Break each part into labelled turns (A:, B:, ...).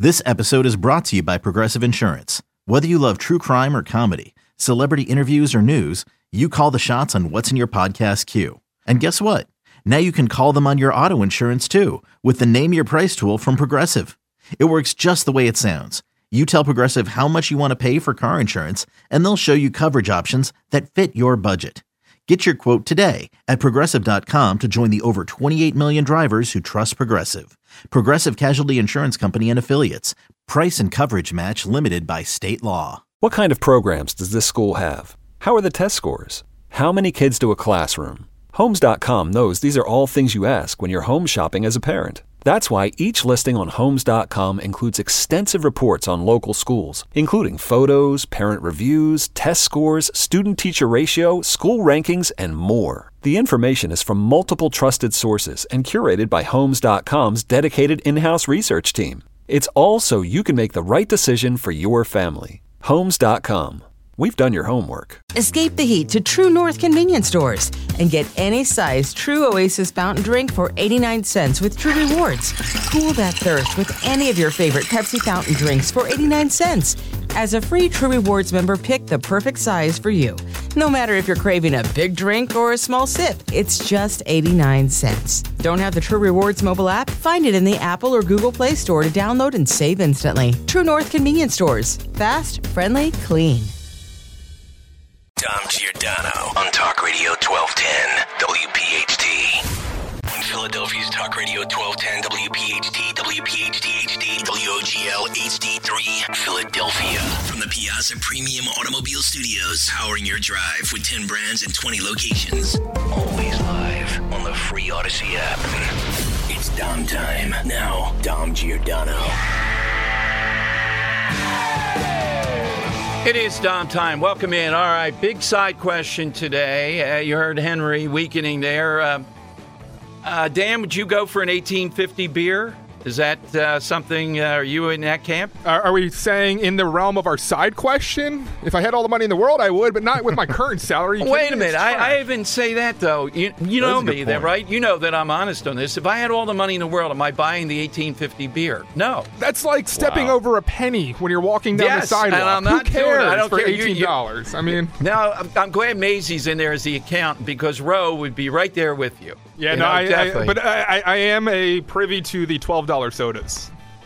A: This episode is brought to you by Progressive Insurance. Whether you love true crime or comedy, celebrity interviews or news, you call the shots on what's in your podcast queue. And guess what? Now you can call them on your auto insurance too with the Name Your Price tool from Progressive. It works just the way it sounds. You tell Progressive how much you want to pay for car insurance, and they'll show you coverage options that fit your budget. Get your quote today at Progressive.com to join the over 28 million drivers who trust Progressive. Progressive Casualty Insurance Company and Affiliates. Price and coverage match limited by state law.
B: What kind of programs does this school have? How are the test scores? How many kids to a classroom? Homes.com knows these are all things you ask when you're home shopping as a parent. That's why each listing on Homes.com includes extensive reports on local schools, including photos, parent reviews, test scores, student-teacher ratio, school rankings, and more. The information is from multiple trusted sources and curated by Homes.com's dedicated in-house research team. It's all so you can make the right decision for your family. Homes.com. We've done your homework.
C: Escape the heat to True North convenience stores and get any size True Oasis fountain drink for 89 cents with True Rewards. Cool that thirst with any of your favorite Pepsi fountain drinks for 89 cents. As a free True Rewards member, pick the perfect size for you. No matter if you're craving a big drink or a small sip, it's just 89 cents. Don't have the True Rewards mobile app? Find it in the Apple or Google Play Store to download and save instantly. True North convenience stores. Fast, friendly, clean.
D: Dom Giordano on Talk Radio 1210 WPHT. On Philadelphia's Talk Radio 1210 WPHT, WPHT HD, WOGL HD3, Philadelphia. From the Piazza Premium Automobile Studios, powering your drive with 10 brands and 20 locations. Always live on the free Odyssey app. It's Dom time. Now, Dom Giordano.
E: It is Dom time. Welcome in. All right, big side question today. You heard Henry weakening there. Dan, would you go for an 1850 beer? Is that something, are you in that camp?
F: Are we saying in the realm of our side question? If I had all the money in the world, I would, but not with my current salary.
E: Wait a minute. I even say that, though. You know me, that, right? You know that I'm honest on this. If I had all the money in the world, am I buying the 1850 beer? No.
F: That's like stepping over a penny when you're walking down the sidewalk.
E: And I'm not
F: Who cares
E: doing it. I don't
F: for
E: care.
F: $18? I mean.
E: Now, I'm glad Maisie's in there as the accountant because Roe would be right there with you.
F: Yeah, I am a privy to the $12 sodas.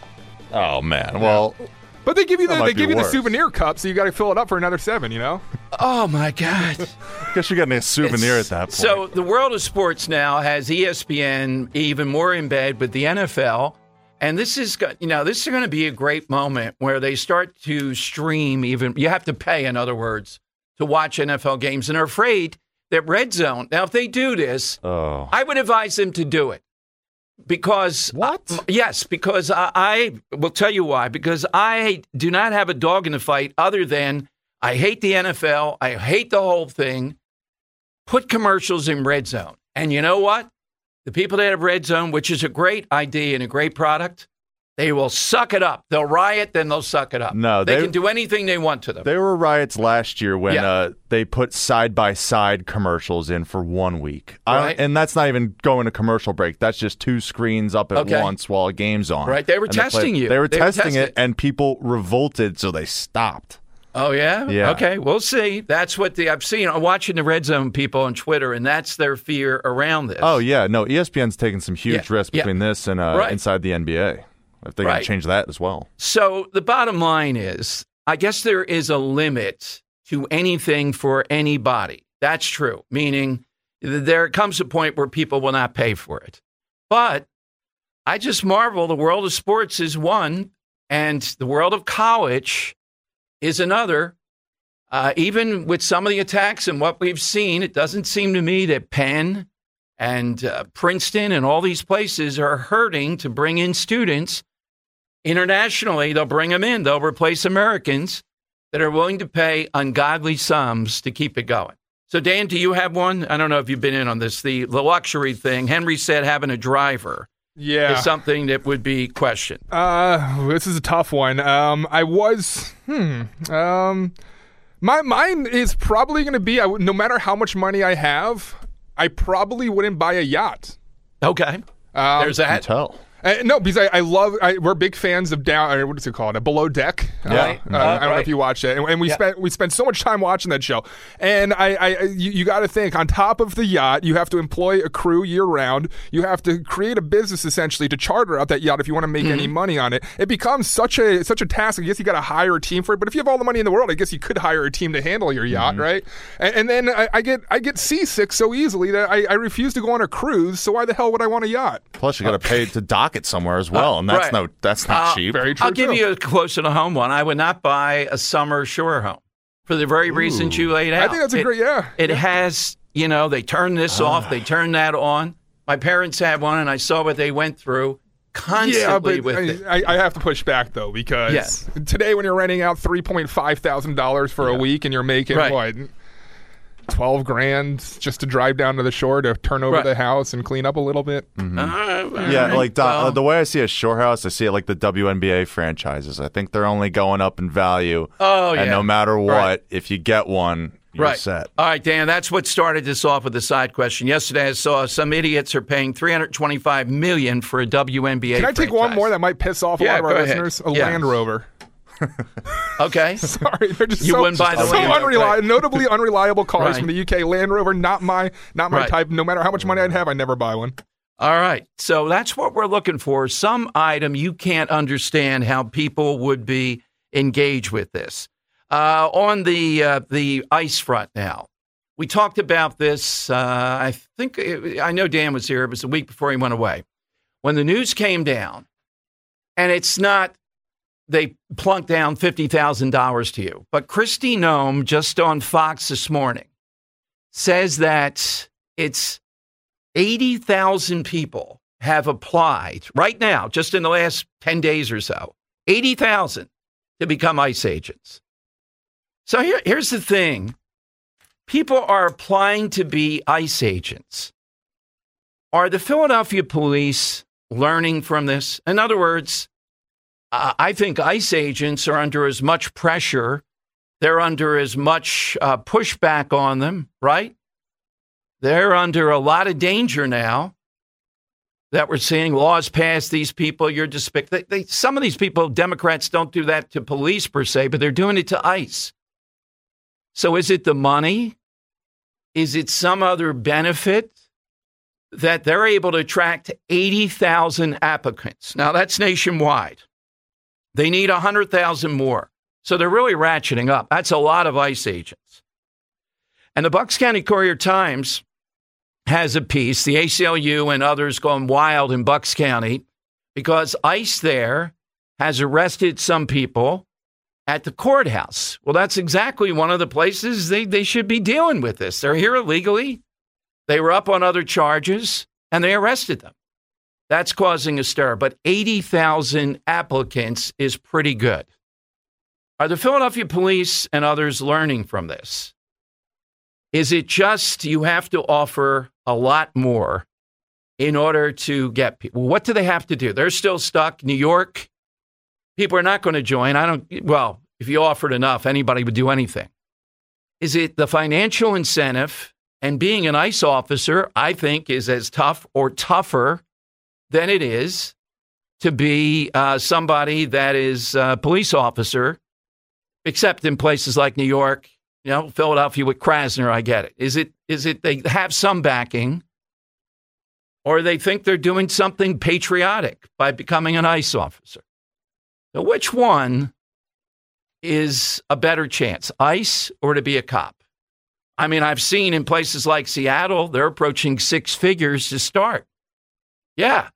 G: Oh man, well,
F: but they give you the souvenir cup, so you got to fill it up for another $7. You know.
E: Oh my God!
G: Guess you're getting a souvenir at that point.
E: So the world of sports now has ESPN even more in bed with the NFL, and this is going to be a great moment where they start to stream. Even you have to pay, in other words, to watch NFL games, and are afraid that Red Zone. Now, if they do this, I would advise them to do it. Because yes, because I will tell you why. Because I do not have a dog in the fight other than I hate the NFL. I hate the whole thing. Put commercials in Red Zone. And you know what? The people that have Red Zone, which is a great idea and a great product, they will suck it up. They'll riot, then they'll suck it up.
G: No,
E: they can do anything they want to them.
G: There were riots last year when they put side-by-side commercials in for 1 week.
E: Right.
G: And that's not even going to commercial break. That's just two screens up at once while a game's on.
E: Right, they were testing you.
G: They were testing it, and people revolted, so they stopped.
E: Oh, yeah?
G: Yeah.
E: Okay, we'll see. That's what I've seen. I'm watching the Red Zone people on Twitter, and that's their fear around this.
G: Oh, yeah. No, ESPN's taking some huge risks between this and inside the NBA. If they're going to change that as well.
E: So the bottom line is, I guess there is a limit to anything for anybody. That's true, meaning there comes a point where people will not pay for it. But I just marvel the world of sports is one, and the world of college is another. Even with some of the attacks and what we've seen, it doesn't seem to me that Penn and Princeton and all these places are hurting to bring in students. Internationally, they'll bring them in. They'll replace Americans that are willing to pay ungodly sums to keep it going. So, Dan, do you have one? I don't know if you've been in on this. The luxury thing. Henry said having a driver is something that would be questioned.
F: This is a tough one. Mine is probably going to be, no matter how much money I have, I probably wouldn't buy a yacht.
E: Okay. There's that.
F: No, because we're big fans of what is it called? A Below Deck.
G: Yeah.
F: I don't know if you watch it. And we spent so much time watching that show. And you got to think, on top of the yacht, you have to employ a crew year round. You have to create a business essentially to charter out that yacht if you want to make any money on it. It becomes such a task. I guess you got to hire a team for it. But if you have all the money in the world, I guess you could hire a team to handle your yacht, right? And then I get seasick so easily that I refuse to go on a cruise. So why the hell would I want a yacht?
G: Plus, you got to pay to dock it somewhere as well, and that's not cheap.
F: Very true.
E: I'll give you a closer to home one. I would not buy a summer shore home for the very reasons you laid out.
F: I think that's a great,
E: It has, they turn this off, they turn that on. My parents had one, and I saw what they went through constantly with it.
F: I have to push back, though, because today when you're renting out $3,500 for a week and you're making, what, $12,000 just to drive down to the shore to turn over the house and clean up a little bit.
G: The way I see a shore house, I see it like the WNBA franchises. I think they're only going up in value. And no matter what, if you get one, you're set.
E: All right, Dan, that's what started this off with the side question. Yesterday I saw some idiots are paying $325 million for a WNBA
F: Can I take one more that might piss off a lot of our listeners? A Land Rover.
E: Okay.
F: Sorry, they're just
E: wouldn't buy the Land Rover.
F: Notably unreliable cars from the UK. Land Rover, not my type. No matter how much money I'd have, I'd never buy one.
E: All right. So that's what we're looking for. Some item you can't understand how people would be engaged with this. On the ICE front now. We talked about this, I know Dan was here. It was a week before he went away. When the news came down, and it's not, they plunked down $50,000 to you. But Kristi Noem, just on Fox this morning, says that it's 80,000 people have applied right now, just in the last 10 days or so, 80,000 to become ICE agents. So here's the thing. People are applying to be ICE agents. Are the Philadelphia police learning from this? In other words, I think ICE agents are under as much pressure. They're under as much pushback on them, right? They're under a lot of danger now that we're seeing laws pass. These people, you're despicable. Some of these people, Democrats, don't do that to police per se, but they're doing it to ICE. So is it the money? Is it some other benefit that they're able to attract 80,000 applicants? Now, that's nationwide. They need 100,000 more. So they're really ratcheting up. That's a lot of ICE agents. And the Bucks County Courier-Times has a piece, the ACLU and others gone wild in Bucks County, because ICE there has arrested some people at the courthouse. Well, that's exactly one of the places they should be dealing with this. They're here illegally. They were up on other charges, and they arrested them. That's causing a stir. But 80,000 applicants is pretty good. Are the Philadelphia police and others learning from this? Is it just you have to offer a lot more in order to get people? What do they have to do? They're still stuck. New York, people are not going to join. If you offered enough, anybody would do anything. Is it the financial incentive? And being an ICE officer, I think, is as tough or tougher than it is to be somebody that is a police officer, except in places like New York, Philadelphia with Krasner, I get it. Is it they have some backing, or they think they're doing something patriotic by becoming an ICE officer? So which one is a better chance, ICE or to be a cop? I mean, I've seen in places like Seattle, they're approaching 6 figures to start. Yeah.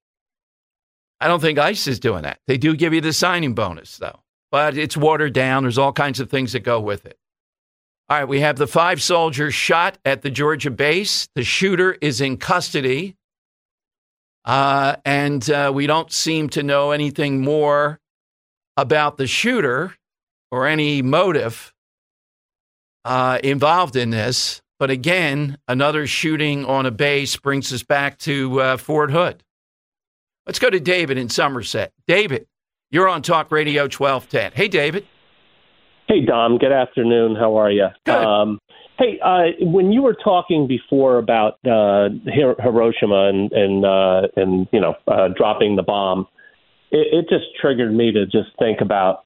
E: I don't think ICE is doing that. They do give you the signing bonus, though. But it's watered down. There's all kinds of things that go with it. All right, we have the 5 soldiers shot at the Georgia base. The shooter is in custody. And we don't seem to know anything more about the shooter or any motive involved in this. But again, another shooting on a base brings us back to Fort Hood. Let's go to David in Somerset. David, you're on Talk Radio 1210. Hey, David.
H: Hey, Dom. Good afternoon. How are you?
E: Good.
H: Hey, when you were talking before about Hiroshima and dropping the bomb, it just triggered me to just think about.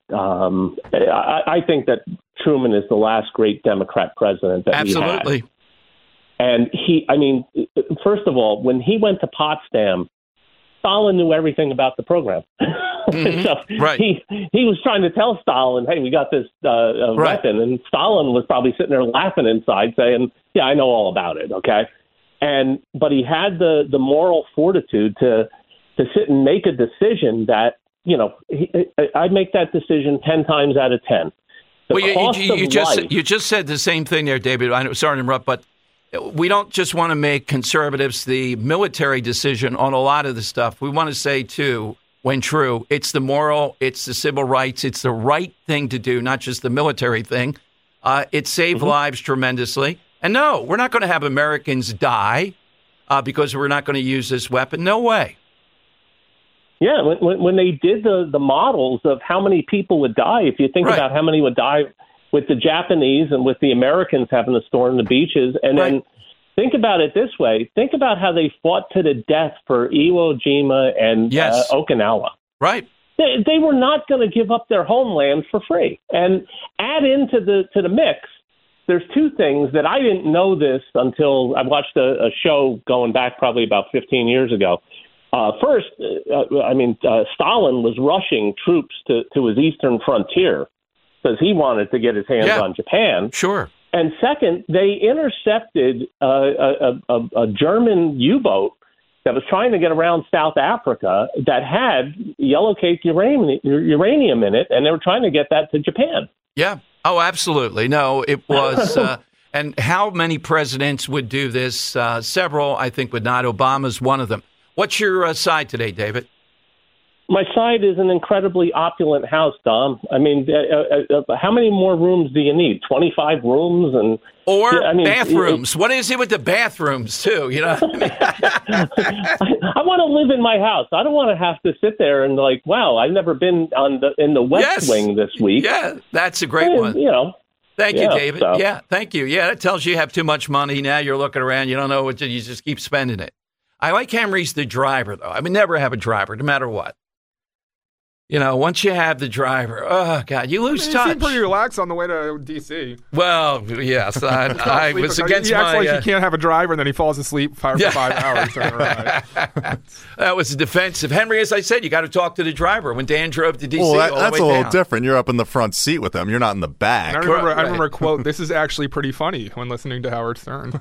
H: I think that Truman is the last great Democrat president that we had.
E: Absolutely.
H: And first of all, when he went to Potsdam, Stalin knew everything about the program.
E: Mm-hmm.
H: So
E: right.
H: He was trying to tell Stalin, hey, we got this weapon. And Stalin was probably sitting there laughing inside saying, yeah, I know all about it. Okay. But he had the moral fortitude to sit and make a decision that, I'd make that decision 10 times out of 10.
E: You just said the same thing there, David. I'm sorry to interrupt, but we don't just want to make conservatives the military decision on a lot of the stuff. We want to say, too, when true, it's the moral, it's the civil rights, it's the right thing to do, not just the military thing. It saved lives tremendously. And no, we're not going to have Americans die because we're not going to use this weapon. No way.
H: Yeah, when they did the models of how many people would die, if you think about how many would die with the Japanese and with the Americans having to storm the beaches. And then think about it this way. Think about how they fought to the death for Iwo Jima and Okinawa.
E: Right.
H: They were not going to give up their homeland for free. And add into the mix, there's two things that I didn't know this until I watched a show going back probably about 15 years ago. First, Stalin was rushing troops to his eastern frontier because he wanted to get his hands on Japan.
E: Sure.
H: And second, they intercepted a German U-boat that was trying to get around South Africa that had yellow cake uranium in it, and they were trying to get that to Japan.
E: Yeah. Oh, absolutely. No, it was. And how many presidents would do this? Several, I think, would not. Obama's one of them. What's your side today, David?
H: My side is an incredibly opulent house, Dom. I mean, how many more rooms do you need? 25 rooms?
E: Bathrooms. What is it with the bathrooms, too? I
H: want to live in my house. I don't want to have to sit there and wow, I've never been in the West Wing this week.
E: Yeah, that's a great one. Thank you, David. So. Yeah, thank you. Yeah, that tells you have too much money. Now you're looking around. You don't know what you just keep spending it. I like Henry's the driver, though. I would never have a driver, no matter what. Once you have the driver, oh, God, you lose touch.
F: You seem pretty relaxed on the way to D.C.
E: Well, yes. I was against
F: he acts like he can't have a driver, and then he falls asleep for 5 hours.
E: That was defensive. Henry, as I said, you got to talk to the driver. When Dan drove to D.C.,
G: that's a little different. You're up in the front seat with them. You're not in the back.
F: And I remember a quote, this is actually pretty funny when listening to Howard Stern.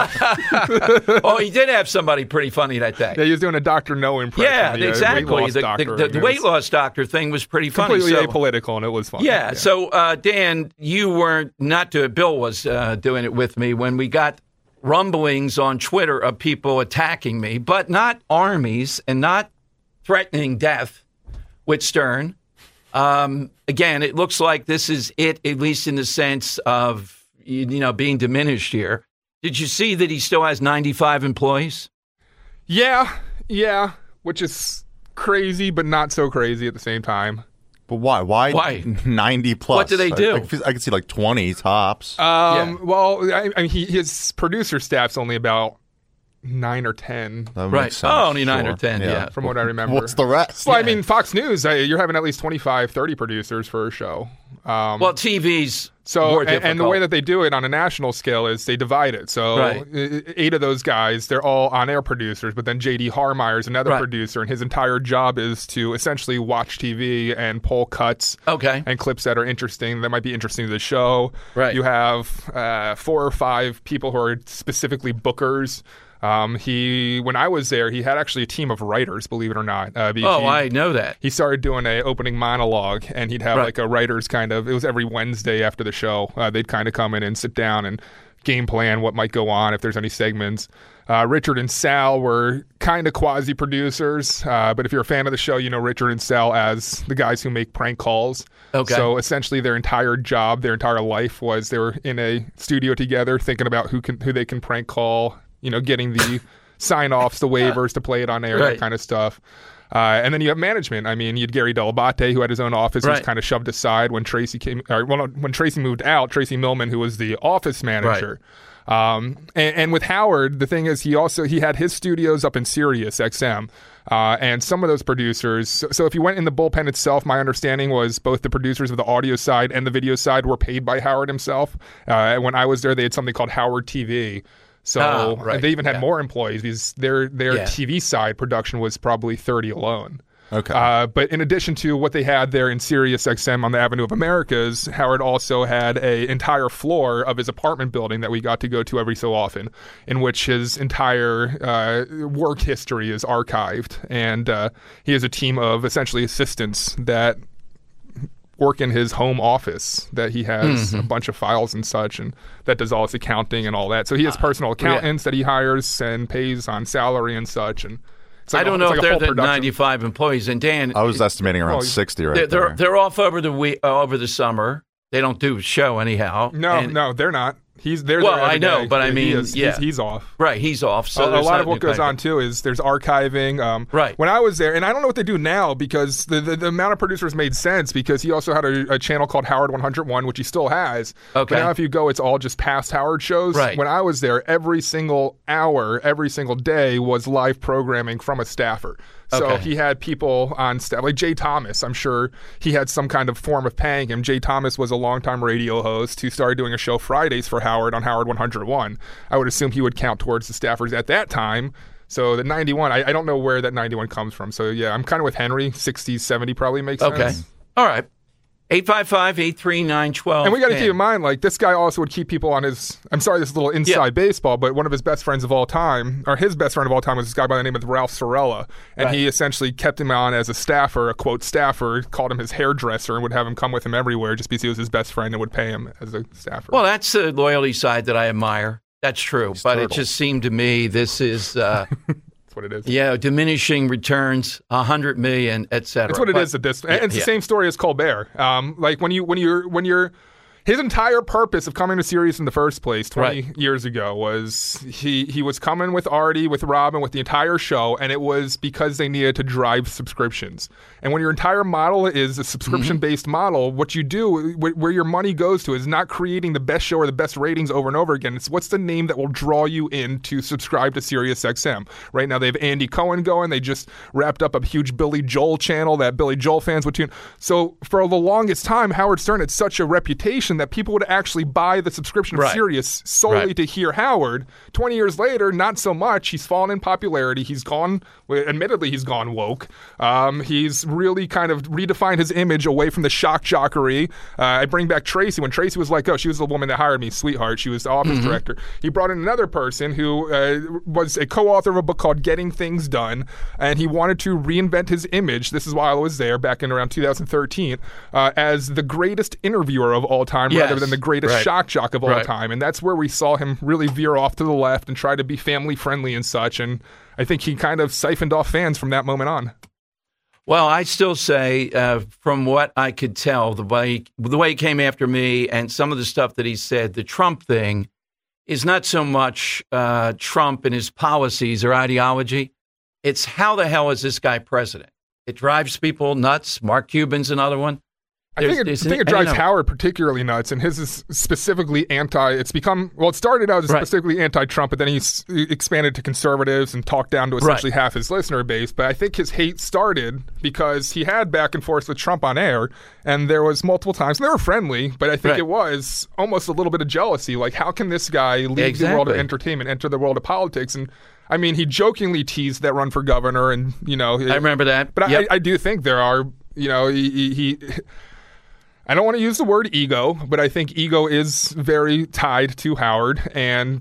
E: Oh, he did have somebody pretty funny that day.
F: Yeah, he was doing a Dr. No impression.
E: Yeah, exactly. The weight loss doctor thing was pretty funny.
F: Completely apolitical, and it was funny.
E: Yeah. So, Dan, you weren't Bill was doing it with me when we got rumblings on Twitter of people attacking me, but not armies and not threatening death with Stern. Again, it looks like this is it, at least in the sense of, being diminished here. Did you see that he still has 95 employees?
F: Yeah, which is crazy, but not so crazy at the same time.
G: But why? Why 90 plus?
E: What do they do?
G: I could see 20 tops.
F: Well, his producer staff's only about 9 or 10.
G: That makes sense.
E: Only 9 or 10, yeah.
F: From what I remember.
G: What's the rest?
F: Well, Fox News, you're having at least 25, 30 producers for a show.
E: TV's more difficult.
F: And the way that they do it on a national scale is they divide it. So 8 of those guys, they're all on-air producers, but then J.D. Harmeyer is another producer, and his entire job is to essentially watch TV and pull cuts and clips that are interesting, that might be interesting to the show. Right. You have 4 or 5 people who are specifically bookers. When I was there, he had actually a team of writers, believe it or not.
E: I know that.
F: He started doing a opening monologue, and he'd have a writer's it was every Wednesday after the show. They'd kind of come in and sit down and game plan what might go on if there's any segments. Richard and Sal were kind of quasi-producers, but if you're a fan of the show, you know Richard and Sal as the guys who make prank calls. Okay. So essentially their entire job, their entire life was they were in a studio together thinking about who they can prank call, getting the sign-offs, the waivers to play it on air, that kind of stuff. And then you have management. I mean, you had Gary Delabate, who had his own office, who was kind of shoved aside when Tracy came. When Tracy moved out, Tracy Millman, who was the office manager. And with Howard, the thing is, he had his studios up in Sirius XM. And some of those producers, so if you went in the bullpen itself, my understanding was both the producers of the audio side and the video side were paid by Howard himself. When I was there, they had something called Howard TV. So they even had more employees because their TV side production was probably 30 alone.
G: Okay.
F: But in addition to what they had there in Sirius XM on the Avenue of Americas, Howard also had an entire floor of his apartment building that we got to go to every so often, in which his entire work history is archived. And he has a team of essentially assistants that work in his home office, that he has a bunch of files and such, and that does all his accounting and all that. So he has personal accountants that he hires and pays on salary and such. And
E: I don't know if they're the 95 employees. And Dan,
G: I was estimating around 60 right there.
E: They're off over the summer. They don't do a show anyhow.
F: No, they're not. He's there.
E: Well, I know,
F: day.
E: But I mean,
F: he's off.
E: Right, he's off. So
F: a lot of what goes on too is there's archiving.
E: Right.
F: When I was there, and I don't know what they do now because the amount of producers made sense because he also had a channel called Howard 101, which he still has.
E: Okay.
F: But now if you go, it's all just past Howard shows.
E: Right.
F: When I was there, every single hour, every single day was live programming from a staffer. So he had people on staff, like Jay Thomas. I'm sure he had some kind of form of paying him. Jay Thomas was a longtime radio host who started doing a show Fridays for Howard on Howard 101. I would assume he would count towards the staffers at that time. So the 91, I don't know where that 91 comes from. So yeah, I'm kind of with Henry. 60, 70 probably makes sense.
E: Okay. All right. 855-839-1210.
F: And we got to keep in mind, like, this guy also would keep people on his, I'm sorry, this is a little inside baseball, but one of his best friends of all time, or his best friend of all time, was this guy by the name of Ralph Sorella. And he essentially kept him on as a staffer, a quote staffer, called him his hairdresser, and would have him come with him everywhere just because he was his best friend and would pay him as a staffer.
E: Well, that's the loyalty side that I admire. That's true. But it just seemed to me this is...
F: what it is.
E: Yeah, diminishing returns, $100 million, et cetera.
F: That's what it is at this. And it's the same story as Colbert. Like when you're his entire purpose of coming to Sirius in the first place 20 years ago was he was coming with Artie, with Robin, with the entire show, and it was because they needed to drive subscriptions. And when your entire model is a subscription-based model, what you do, where your money goes to, is not creating the best show or the best ratings over and over again. It's what's the name that will draw you in to subscribe to Sirius XM. Right now they have Andy Cohen going. They just wrapped up a huge Billy Joel channel that Billy Joel fans would tune. So for the longest time, Howard Stern had such a reputation that people would actually buy the subscription of Sirius solely to hear Howard. 20 years later, not so much. He's fallen in popularity. He's gone, admittedly, he's gone woke. He's really kind of redefined his image away from the shock jockery. I bring back Tracy. When Tracy was like, oh, she was the woman that hired me, sweetheart. She was the office director. He brought in another person who was a co-author of a book called Getting Things Done, and he wanted to reinvent his image. This is while I was there back in around 2013, as the greatest interviewer of all time rather than the greatest shock jock of all time. And that's where we saw him really veer off to the left and try to be family friendly and such. And I think he kind of siphoned off fans from that moment on.
E: Well, I still say, from what I could tell, the way he came after me and some of the stuff that he said, the Trump thing is not so much Trump and his policies or ideology. It's how the hell is this guy president? It drives people nuts. Mark Cuban's another one.
F: I think it drives Howard particularly nuts, and his is specifically it started out as specifically anti-Trump, but then he expanded to conservatives and talked down to essentially half his listener base. But I think his hate started because he had back and forth with Trump on air, and there was multiple times, and they were friendly, but I think it was almost a little bit of jealousy. Like, how can this guy leave the world of entertainment, enter the world of politics? And I mean, he jokingly teased that run for governor, and, I
E: remember that.
F: But I do think there are, he I don't want to use the word ego, but I think ego is very tied to Howard. And,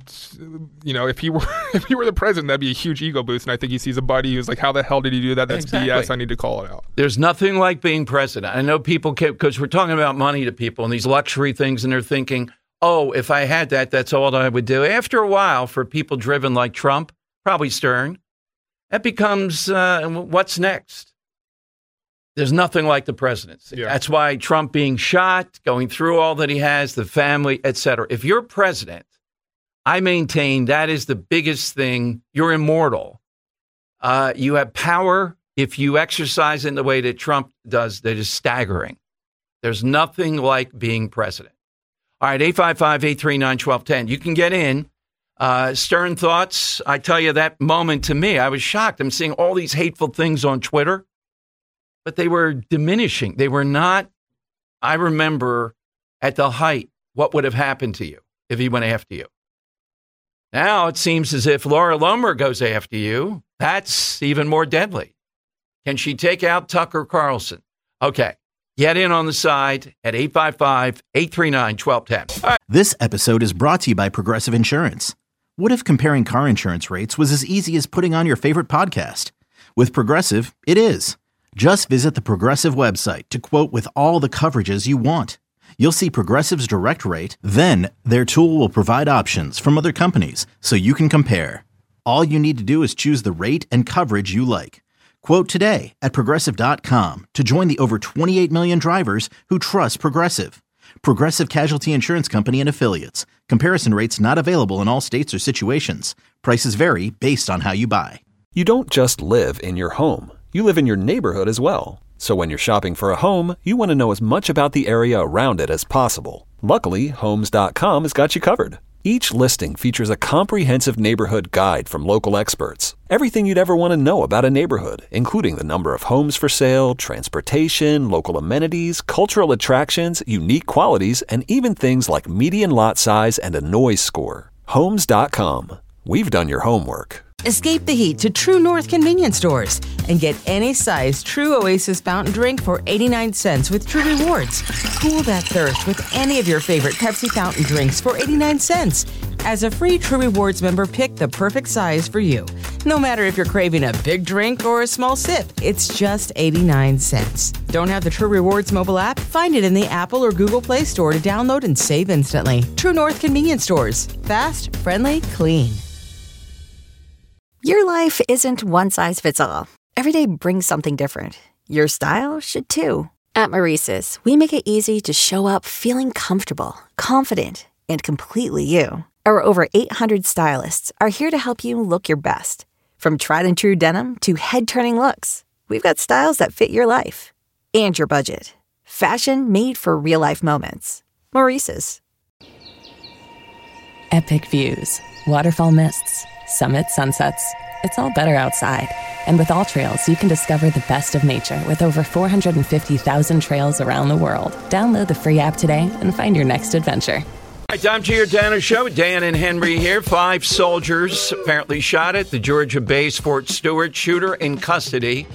F: if he were the president, that'd be a huge ego boost. And I think he sees a buddy who's like, how the hell did he do that? That's BS. I need to call it out.
E: There's nothing like being president. I know people because we're talking about money to people and these luxury things, and they're thinking, oh, if I had that, that's all I would do. After a while, for people driven like Trump, probably Stern, that becomes what's next? There's nothing like the presidency. Yeah. That's why Trump being shot, going through all that he has, the family, et cetera. If you're president, I maintain that is the biggest thing. You're immortal. You have power if you exercise in the way that Trump does, that is staggering. There's nothing like being president. All right, 855-839-1210. You can get in. Stern thoughts. I tell you, that moment to me, I was shocked. I'm seeing all these hateful things on Twitter, but they were diminishing. They were not. I remember at the height what would have happened to you if he went after you. Now it seems as if Laura Loomer goes after you. That's even more deadly. Can she take out Tucker Carlson? Okay. Get in on the side at 855-839-1210. All right.
A: This episode is brought to you by Progressive Insurance. What if comparing car insurance rates was as easy as putting on your favorite podcast? With Progressive, it is. Just visit the Progressive website to quote with all the coverages you want. You'll see Progressive's direct rate, then their tool will provide options from other companies so you can compare. All you need to do is choose the rate and coverage you like. Quote today at Progressive.com to join the over 28 million drivers who trust Progressive. Progressive Casualty Insurance Company and Affiliates. Comparison rates not available in all states or situations. Prices vary based on how you buy.
B: You don't just live in your home. You live in your neighborhood as well. So when you're shopping for a home, you want to know as much about the area around it as possible. Luckily, Homes.com has got you covered. Each listing features a comprehensive neighborhood guide from local experts. Everything you'd ever want to know about a neighborhood, including the number of homes for sale, transportation, local amenities, cultural attractions, unique qualities, and even things like median lot size and a noise score. Homes.com. We've done your homework.
C: Escape the heat to True North convenience stores and get any size True Oasis fountain drink for 89 cents with True Rewards. Cool that thirst with any of your favorite Pepsi fountain drinks for 89 cents. As a free True Rewards member, pick the perfect size for you. No matter if you're craving a big drink or a small sip, it's just 89 cents. Don't have the True Rewards mobile app? Find it in the Apple or Google Play Store to download and save instantly. True North convenience stores. Fast, friendly, clean.
I: Your life isn't one size fits all. Every day brings something different. Your style should too. At Maurice's, we make it easy to show up feeling comfortable, confident, and completely you. Our over 800 stylists are here to help you look your best. From tried and true denim to head-turning looks, we've got styles that fit your life and your budget. Fashion made for real-life moments. Maurice's.
J: Epic views, waterfall mists, summit sunsets. It's all better outside. And with AllTrails, you can discover the best of nature with over 450,000 trails around the world. Download the free app today and find your next adventure.
E: All right, Dom Giordano Show. Dan and Henry here. 5 soldiers apparently shot at the Georgia base Fort Stewart. Shooter in custody.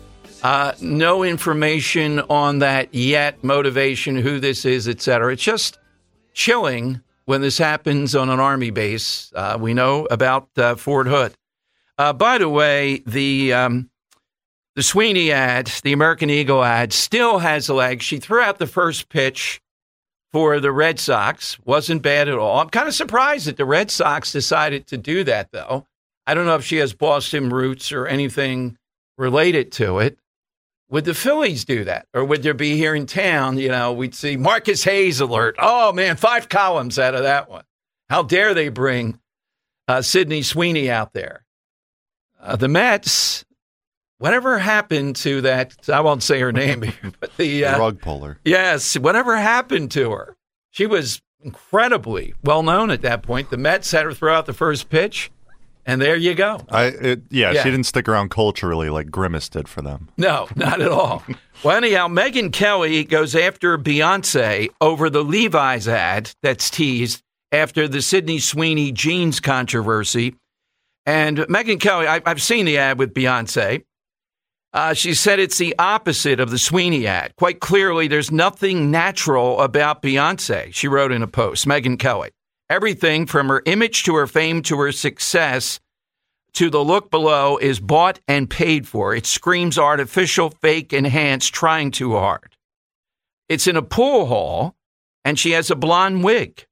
E: No information on that yet. Motivation, who this is, etc. It's just chilling when this happens on an Army base. We know about Fort Hood. By the way, the Sweeney ad, the American Eagle ad, still has legs. She threw out the first pitch for the Red Sox. Wasn't bad at all. I'm kind of surprised that the Red Sox decided to do that, though. I don't know if she has Boston roots or anything related to it. Would the Phillies do that? Or would there be here in town, we'd see Marcus Hayes alert. Oh, man, 5 columns out of that one. How dare they bring Sydney Sweeney out there? The Mets, whatever happened to that, I won't say her name here, but the
G: rug puller.
E: Yes, whatever happened to her? She was incredibly well known at that point. The Mets had her throw out the first pitch. And there you go.
G: She didn't stick around culturally like Grimace did for them.
E: No, not at all. Well, anyhow, Megyn Kelly goes after Beyonce over the Levi's ad that's teased after the Sydney Sweeney jeans controversy. And Megyn Kelly, I've seen the ad with Beyonce. She said it's the opposite of the Sweeney ad. Quite clearly, there's nothing natural about Beyonce, she wrote in a post, Megyn Kelly. Everything from her image to her fame to her success to the look below is bought and paid for. It screams artificial, fake, enhanced, trying too hard. It's in a pool hall, and she has a blonde wig.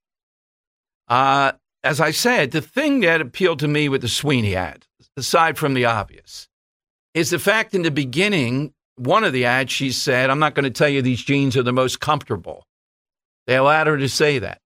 E: As I said, the thing that appealed to me with the Sweeney ad, aside from the obvious, is the fact in the beginning, one of the ads, she said, I'm not going to tell you these jeans are the most comfortable. They allowed her to say that.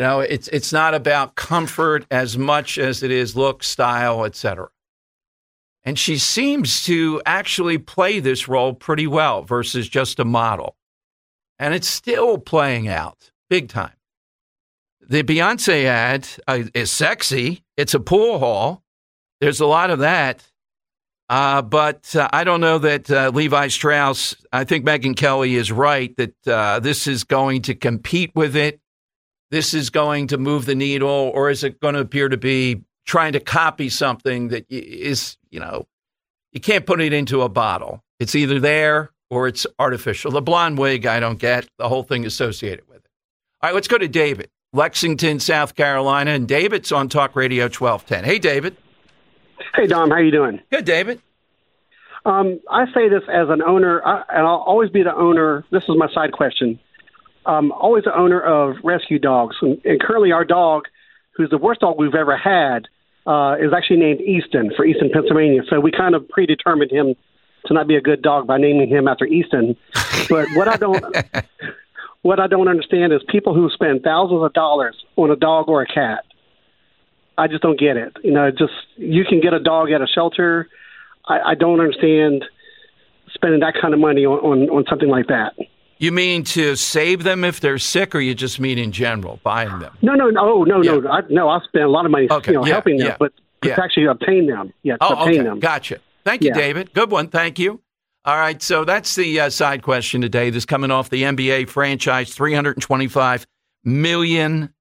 E: It's not about comfort as much as it is look, style, etc. And she seems to actually play this role pretty well versus just a model. And it's still playing out big time. The Beyonce ad is sexy. It's a pool hall. There's a lot of that. But I don't know that Levi Strauss, I think Megyn Kelly is right that this is going to compete with it. This is going to move the needle, or is it going to appear to be trying to copy something that is, you can't put it into a bottle. It's either there or it's artificial. The blonde wig, I don't get the whole thing associated with it. All right, let's go to David, Lexington, South Carolina. And David's on Talk Radio 1210. Hey, David.
K: Hey, Dom. How you doing?
E: Good, David.
K: I say this as an owner, and I'll always be the owner. This is my side question. Always the owner of rescue dogs. And currently our dog, who's the worst dog we've ever had, is actually named Easton for Easton, Pennsylvania. So we kind of predetermined him to not be a good dog by naming him after Easton. But what I don't understand is people who spend thousands of dollars on a dog or a cat. I just don't get it. You can get a dog at a shelter. I don't understand spending that kind of money on something like that.
E: You mean to save them if they're sick, or you just mean in general, buying them?
K: No. I spend a lot of money helping them, but to actually obtain them. Yeah, obtain them.
E: Gotcha. Thank you, David. Good one. Thank you. All right, so that's the side question today. This coming off the NBA franchise, $325 million.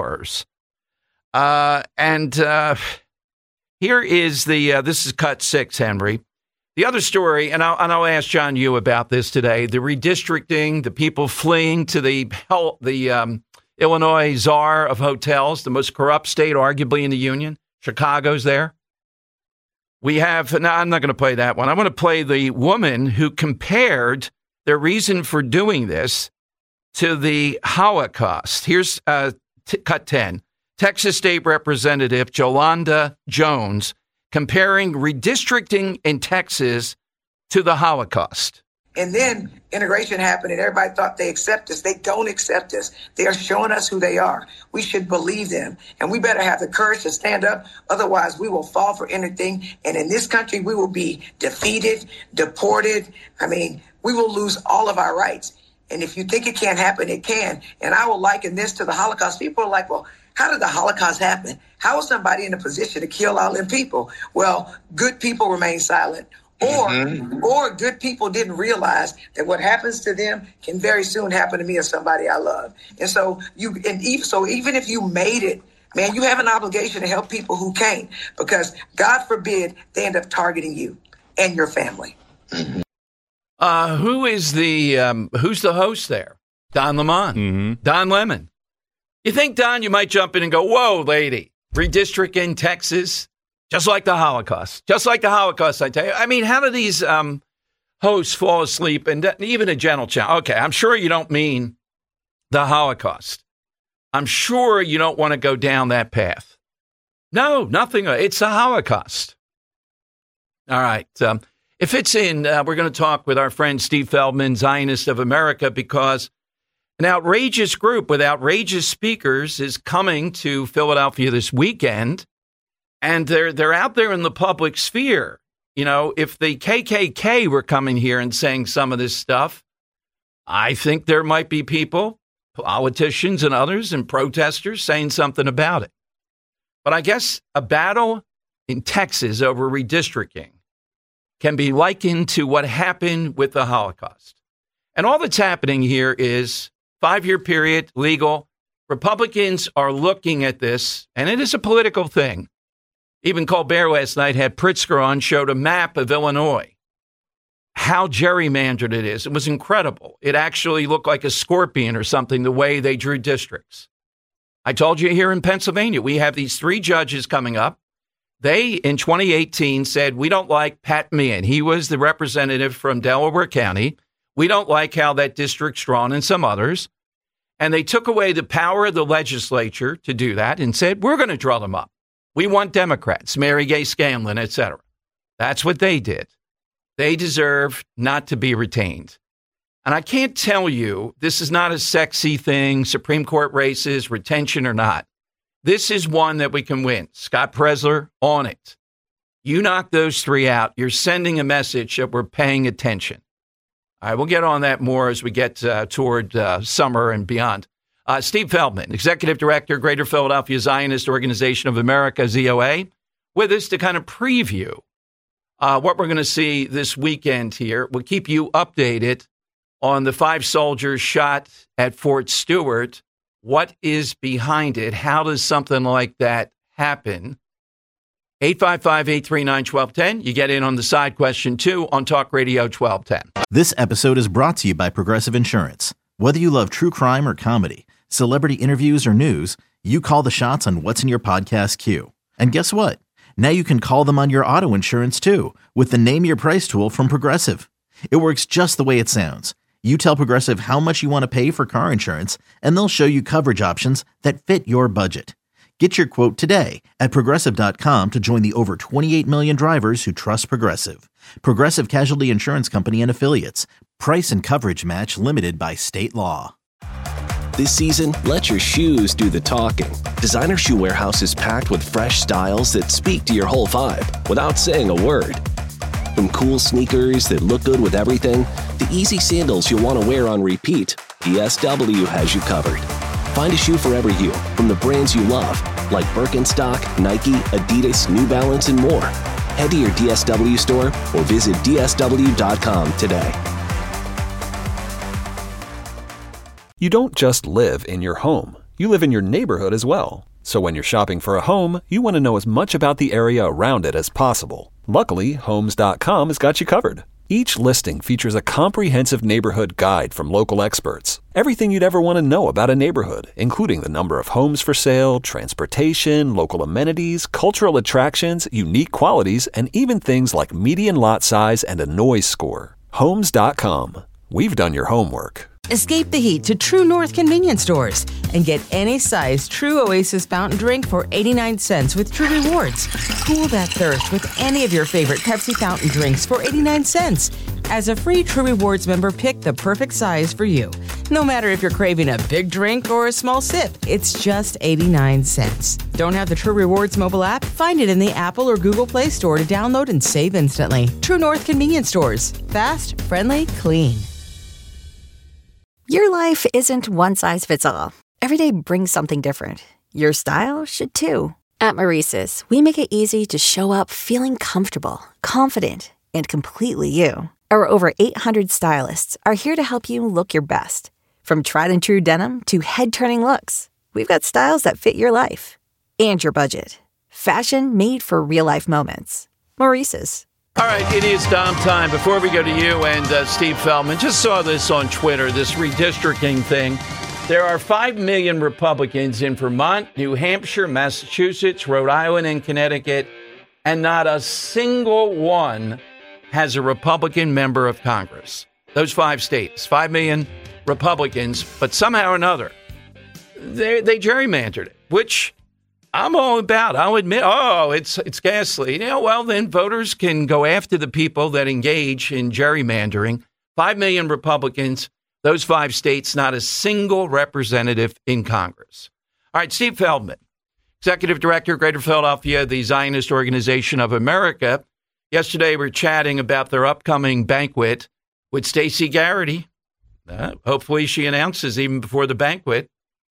E: Here is this is cut 6, Henry. The other story, and I'll ask John Yoo about this today, the redistricting, the people fleeing to the Illinois czar of hotels, the most corrupt state arguably in the union. Chicago's there. We have, no, I'm not going to play that one. I want to play the woman who compared their reason for doing this to the Holocaust. Here's cut 10. Texas State Representative Jolanda Jones comparing redistricting in Texas to the Holocaust.
L: And then integration happened and everybody thought they accept us. They don't accept us. They are showing us who they are. We should believe them. And we better have the courage to stand up. Otherwise, we will fall for anything. And in this country, we will be defeated, deported. We will lose all of our rights. And if you think it can't happen, it can. And I will liken this to the Holocaust. People are like, well, how did the Holocaust happen? How was somebody in a position to kill all them people? Well, good people remain silent. Or good people didn't realize that what happens to them can very soon happen to me or somebody I love. And so even if you made it, man, you have an obligation to help people who can't, because God forbid they end up targeting you and your family.
E: Who's the host there? Don Lemon. Mm-hmm. Don Lemon. You think, Don, you might jump in and go, whoa, lady, redistrict in Texas, just like the Holocaust. Just like the Holocaust, I tell you. How do these hosts fall asleep? And even a gentle challenge. Okay, I'm sure you don't mean the Holocaust. I'm sure you don't want to go down that path. No, nothing. It's the Holocaust. All right. If it's in, we're going to talk with our friend Steve Feldman, Zionist of America, because an outrageous group with outrageous speakers is coming to Philadelphia this weekend, and they're out there in the public sphere. If the KKK were coming here and saying some of this stuff, I think there might be people, politicians and others and protesters saying something about it. But I guess a battle in Texas over redistricting can be likened to what happened with the Holocaust. And all that's happening here is 5-year period, legal. Republicans are looking at this, and it is a political thing. Even Colbert last night had Pritzker on, showed a map of Illinois, how gerrymandered it is. It was incredible. It actually looked like a scorpion or something, the way they drew districts. I told you here in Pennsylvania, we have these 3 judges coming up. They, in 2018, said, we don't like Pat Meehan. He was the representative from Delaware County. We don't like how that district's drawn and some others. And they took away the power of the legislature to do that and said, we're going to draw them up. We want Democrats, Mary Gay Scanlon, et cetera. That's what they did. They deserve not to be retained. And I can't tell you, this is not a sexy thing, Supreme Court races, retention or not. This is one that we can win. Scott Presler on it. You knock those three out, you're sending a message that we're paying attention. All right, we'll get on that more as we get toward summer and beyond. Steve Feldman, Executive Director, Greater Philadelphia Zionist Organization of America, ZOA, with us to kind of preview what we're going to see this weekend here. We'll keep you updated on the 5 soldiers shot at Fort Stewart. What is behind it? How does something like that happen? 855-839-1210. You get in on the side question, too, on Talk Radio 1210.
A: This episode is brought to you by Progressive Insurance. Whether you love true crime or comedy, celebrity interviews or news, you call the shots on what's in your podcast queue. And guess what? Now you can call them on your auto insurance, too, with the Name Your Price tool from Progressive. It works just the way it sounds. You tell Progressive how much you want to pay for car insurance, and they'll show you coverage options that fit your budget. Get your quote today at Progressive.com to join the over 28 million drivers who trust Progressive. Progressive Casualty Insurance Company and Affiliates. Price and coverage match limited by state law.
M: This season, let your shoes do the talking. Designer Shoe Warehouse is packed with fresh styles that speak to your whole vibe without saying a word. From cool sneakers that look good with everything, to easy sandals you'll want to wear on repeat, DSW has you covered. Find a shoe for every you, from the brands you love, like Birkenstock, Nike, Adidas, New Balance, and more. Head to your DSW store or visit DSW.com today.
B: You don't just live in your home. You live in your neighborhood as well. So when you're shopping for a home, you want to know as much about the area around it as possible. Luckily, Homes.com has got you covered. Each listing features a comprehensive neighborhood guide from local experts. Everything you'd ever want to know about a neighborhood, including the number of homes for sale, transportation, local amenities, cultural attractions, unique qualities, and even things like median lot size and a noise score. Homes.com. We've done your homework.
C: Escape the heat to True North convenience stores and get any size True Oasis fountain drink for 89 cents with True Rewards. Cool that thirst with any of your favorite Pepsi fountain drinks for 89 cents. As a free True Rewards member, pick the perfect size for you. No matter if you're craving a big drink or a small sip, it's just 89 cents. Don't have the True Rewards mobile app? Find it in the Apple or Google Play Store to download and save instantly. True North convenience stores. Fast, friendly, clean.
I: Your life isn't one size fits all. Every day brings something different. Your style should too. At Maurice's, we make it easy to show up feeling comfortable, confident, and completely you. Our over 800 stylists are here to help you look your best. From tried and true denim to head-turning looks, we've got styles that fit your life and your budget. Fashion made for real-life moments. Maurice's.
E: All right, it is Dom time. Before we go to you and Steve Feldman, just saw this on Twitter, this redistricting thing. There are 5 million Republicans in Vermont, New Hampshire, Massachusetts, Rhode Island, and Connecticut, and not a single one has a Republican member of Congress. Those 5 states, 5 million Republicans, but somehow or another, they gerrymandered it, which I'm all about. I'll admit, it's ghastly. Well, then voters can go after the people that engage in gerrymandering. 5 million Republicans, those 5 states, not a single representative in Congress. All right, Steve Feldman, Executive Director, Greater Philadelphia, the Zionist Organization of America. Yesterday, we were chatting about their upcoming banquet with Stacey Garrity. Hopefully, she announces even before the banquet.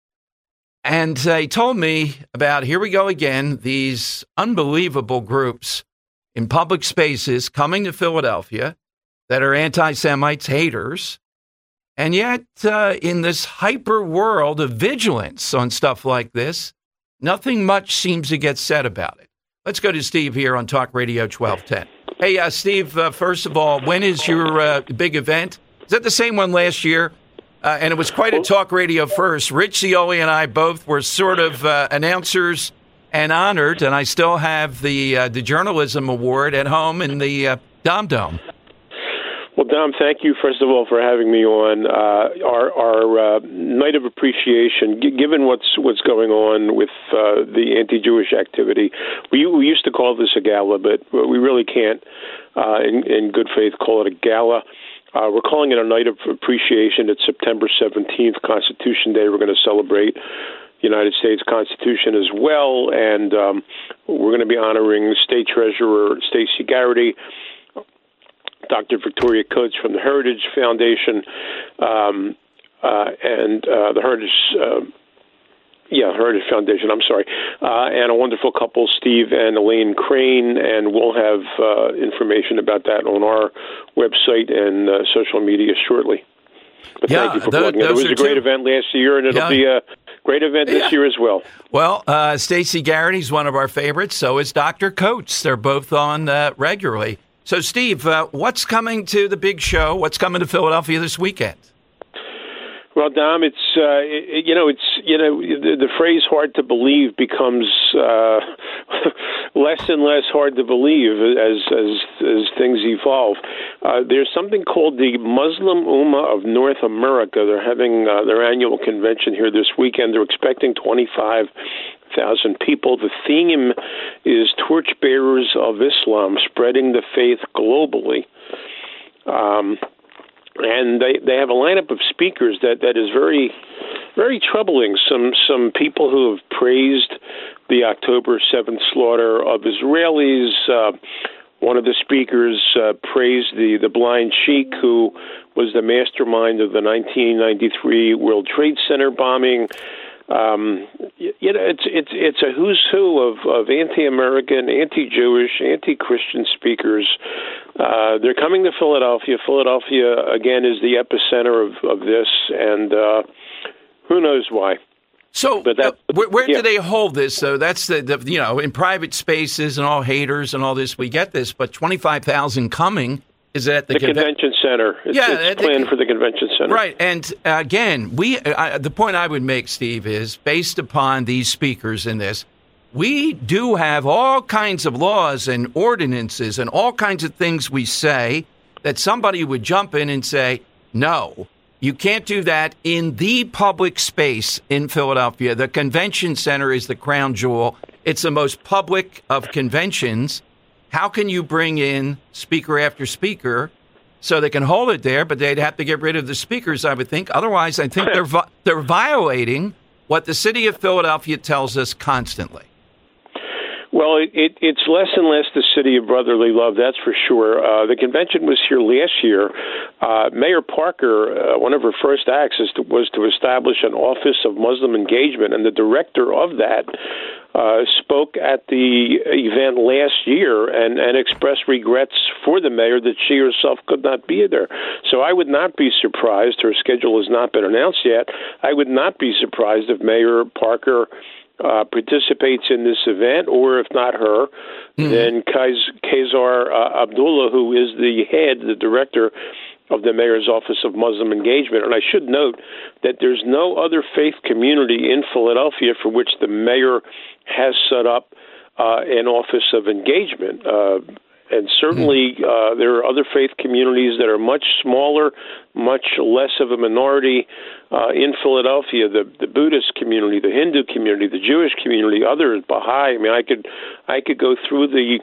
E: And he told me about, here we go again, these unbelievable groups in public spaces coming to Philadelphia that are anti-Semites, haters. And yet, in this hyper world of vigilance on stuff like this, nothing much seems to get said about it. Let's go to Steve here on Talk Radio 1210. Hey, Steve, first of all, when is your big event? Is that the same one last year? And it was quite a talk radio first. Rich Zeoli and I both were sort of announcers and honored, and I still have the journalism award at home in the Dom Dome.
N: Well, Dom, thank you, first of all, for having me on. Our night of appreciation, given what's going on with the anti-Jewish activity, we used to call this a gala, but we really can't, in good faith, call it a gala. We're calling it a night of appreciation. It's September 17th, Constitution Day. We're going to celebrate, United States Constitution as well. And we're going to be honoring State Treasurer Stacey Garrity, Dr. Victoria Coates from the Heritage Foundation, and the Heritage Foundation, and a wonderful couple, Steve and Elaine Crane, and we'll have information about that on our website and social media shortly. But thank you for plugging it. It was a great event last year, and it'll be a great event this year as well.
E: Well, Stacey Garrity's one of our favorites, so is Dr. Coates. They're both on regularly. So, Steve, what's coming to the big show? What's coming to Philadelphia this weekend?
N: Well, Dom, the phrase "hard to believe" becomes less and less hard to believe as things evolve. There's something called the Muslim Ummah of North America. They're having their annual convention here this weekend. They're expecting 25,000 people. The theme is Torchbearers of Islam, spreading the faith globally. And they have a lineup of speakers that is very, very troubling. Some people who have praised the October 7th slaughter of Israelis. One of the speakers praised the blind sheik who was the mastermind of the 1993 World Trade Center bombing. It's a who's who of anti-American, anti-Jewish, anti-Christian speakers. They're coming to Philadelphia. Philadelphia, again, is the epicenter of this, and who knows why.
E: So where do they hold this, though? That's the in private spaces and all haters and all this, we get this, but 25,000 coming. Is it at the
N: convention center? It's planned for the convention center.
E: Right. And again, the point I would make, Steve, is based upon these speakers in this, we do have all kinds of laws and ordinances and all kinds of things we say that somebody would jump in and say, no, you can't do that in the public space in Philadelphia. The convention center is the crown jewel. It's the most public of conventions. How can you bring in speaker after speaker so they can hold it there, but they'd have to get rid of the speakers, I would think. Otherwise, I think they're violating what the city of Philadelphia tells us constantly.
N: Well, it's less and less the city of brotherly love, that's for sure. The convention was here last year. Mayor Parker, one of her first acts was to establish an Office of Muslim Engagement, and the director of that spoke at the event last year and expressed regrets for the mayor that she herself could not be there. So I would not be surprised, her schedule has not been announced yet, I would not be surprised if Mayor Parker participates in this event, or if not her, then Kazar Abdullah, who is the director of the Mayor's Office of Muslim Engagement. And I should note that there's no other faith community in Philadelphia for which the mayor has set up an Office of Engagement. And certainly there are other faith communities that are much smaller, much less of a minority in Philadelphia. The Buddhist community, the Hindu community, the Jewish community, others, Baha'i. I mean, I could go through the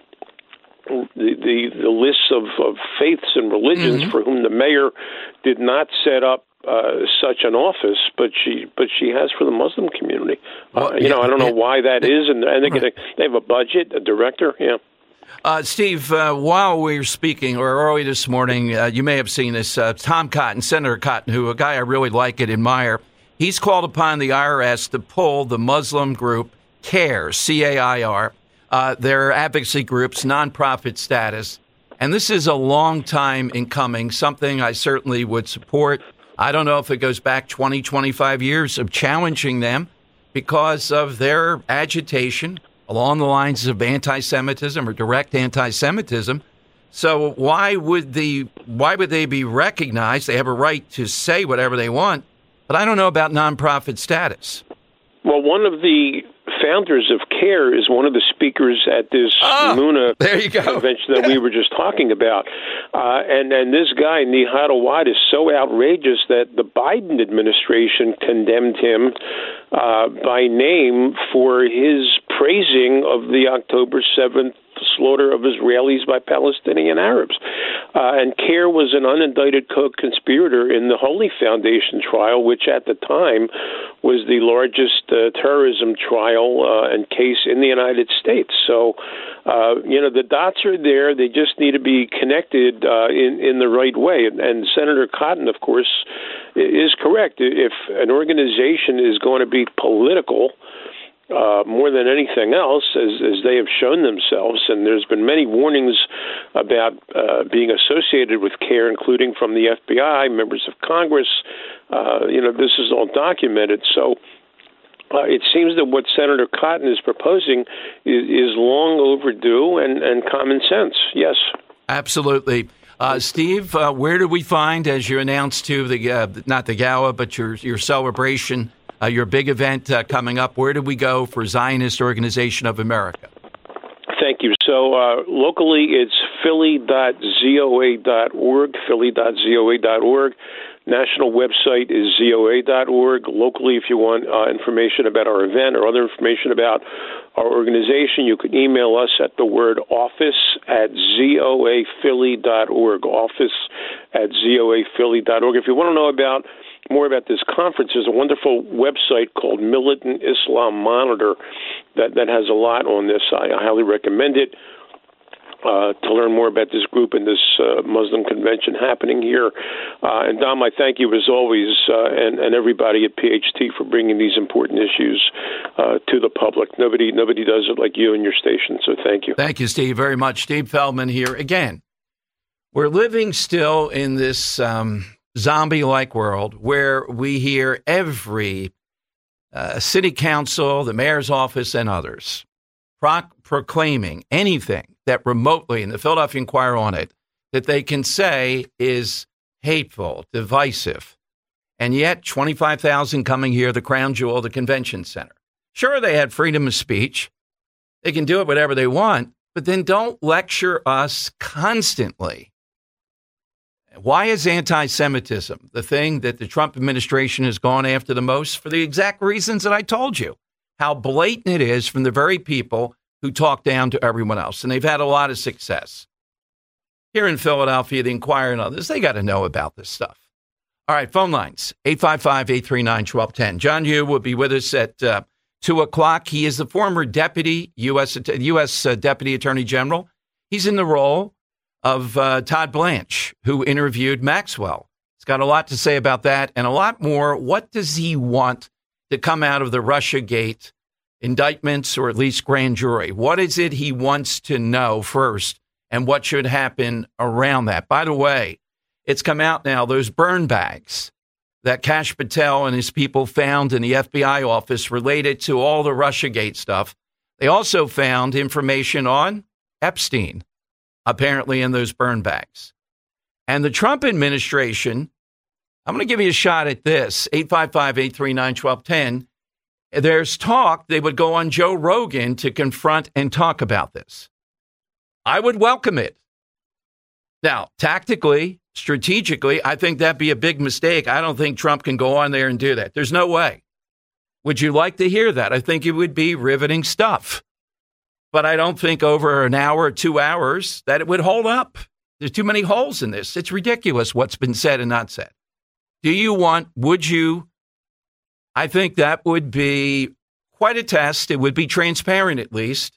N: lists of faiths and religions for whom the mayor did not set up such an office, but she has for the Muslim community. I don't know why that is, and they have a budget, a director. Yeah.
E: Steve, while we were speaking, or early this morning, you may have seen this, Tom Cotton, Senator Cotton, who a guy I really like and admire, he's called upon the IRS to pull the Muslim group CAIR, C-A-I-R, their advocacy group's nonprofit status. And this is a long time in coming, something I certainly would support. I don't know if it goes back 20, 25 years of challenging them because of their agitation along the lines of anti-Semitism or direct anti-Semitism. So why would they be recognized? They have a right to say whatever they want, but I don't know about nonprofit status.
N: Well, one of the founders of CAIR is one of the speakers at this Muna convention that we were just talking about. And this guy, Nihad Awad, is so outrageous that the Biden administration condemned him by name for his praising of the October 7th slaughter of Israelis by Palestinian Arabs. And CAIR was an unindicted co-conspirator in the Holy Foundation trial, which at the time was the largest terrorism trial and case in the United States. So, the dots are there. They just need to be connected in the right way. And Senator Cotton, of course, is correct. If an organization is going to be political, more than anything else, as they have shown themselves, and there's been many warnings about being associated with CAIR, including from the FBI, members of Congress. This is all documented. So it seems that what Senator Cotton is proposing is long overdue and common sense. Yes.
E: Absolutely. Steve, where do we find, as you announced to the not the gala, but your celebration, your big event coming up, where do we go for Zionist Organization of America?
N: Thank you. So locally, it's philly.zoa.org, philly.zoa.org. National website is zoa.org. Locally, if you want information about our event or other information about our organization, you can email us at the word office@zoaphilly.org, office@zoaphilly.org. If you want to know more about this conference, there's a wonderful website called Militant Islam Monitor that has a lot on this. I highly recommend it to learn more about this group and this Muslim convention happening here. And Dom, I thank you as always, and everybody at PHT for bringing these important issues to the public. Nobody does it like you and your station, so thank you.
E: Thank you, Steve, very much. Steve Feldman here. Again, we're living still in this zombie-like world where we hear every city council, the mayor's office, and others proclaiming anything that remotely, and the Philadelphia Inquirer on it, that they can say is hateful, divisive. And yet 25,000 coming here, the crown jewel, the convention center. Sure, they had freedom of speech. They can do it whatever they want, but then don't lecture us constantly. Why is anti-Semitism the thing that the Trump administration has gone after the most? For the exact reasons that I told you. How blatant it is from the very people who talk down to everyone else. And they've had a lot of success. Here in Philadelphia, the Inquirer and others, they got to know about this stuff. All right, phone lines, 855-839-1210. John Yoo will be with us at 2 o'clock. He is the former deputy U.S. Deputy Attorney General. He's in the role of Todd Blanche, who interviewed Maxwell. He's got a lot to say about that and a lot more. What does he want to come out of the Russiagate indictments, or at least grand jury? What is it he wants to know first, and what should happen around that? By the way, it's come out now, those burn bags that Kash Patel and his people found in the FBI office related to all the Russiagate stuff. They also found information on Epstein, apparently in those burn bags. And the Trump administration, I'm going to give you a shot at this, 855-839-1210. There's talk they would go on Joe Rogan to confront and talk about this. I would welcome it. Now, tactically, strategically, I think that'd be a big mistake. I don't think Trump can go on there and do that. There's no way. Would you like to hear that? I think it would be riveting stuff. But I don't think over an hour or 2 hours that it would hold up. There's too many holes in this. It's ridiculous what's been said and not said. Would you? I think that would be quite a test. It would be transparent, at least.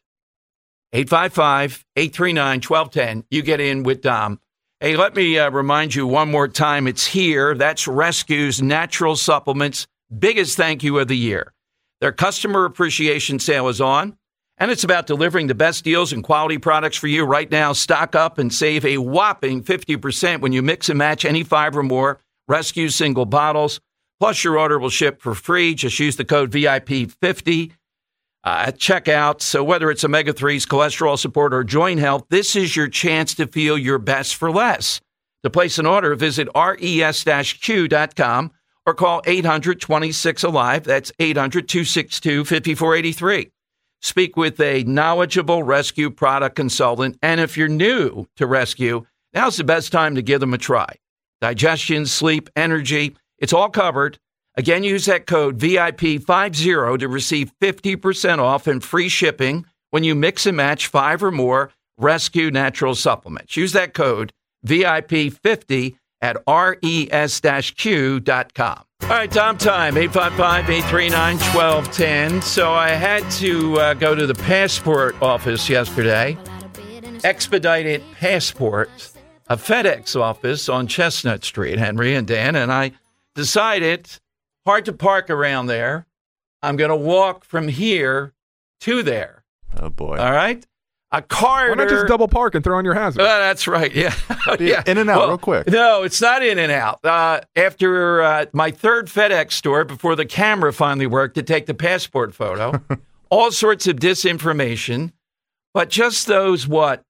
E: 855-839-1210. You get in with Dom. Hey, let me remind you one more time. It's here. That's Rescue's Natural Supplements' biggest thank you of the year. Their customer appreciation sale is on, and it's about delivering the best deals and quality products for you right now. Stock up and save a whopping 50% when you mix and match any 5 or more Rescue single bottles. Plus, your order will ship for free. Just use the code VIP50 at checkout. So whether it's omega-3s, cholesterol support, or joint health, this is your chance to feel your best for less. To place an order, visit res-q.com or call 800-26-ALIVE. That's 800-262-5483. Speak with a knowledgeable Rescue product consultant. And if you're new to Rescue, now's the best time to give them a try. Digestion, sleep, energy, it's all covered. Again, use that code VIP50 to receive 50% off and free shipping when you mix and match 5 or more Rescue natural supplements. Use that code VIP50 at res-q.com. All right, Tom time, 855-839-1210. So I had to go to the passport office yesterday, expedited passport, a FedEx office on Chestnut Street, Henry and Dan, and I decided, hard to park around there. I'm going to walk from here to there.
G: Oh, boy.
E: All right? A corridor.
F: Why not just double park and throw on your hazard?
E: That's right. Yeah.
G: Yeah. In and out real quick.
E: No, it's not in and out. After my third FedEx store, before the camera finally worked to take the passport photo, all sorts of disinformation, but just those,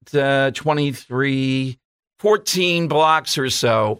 E: 14 blocks or so.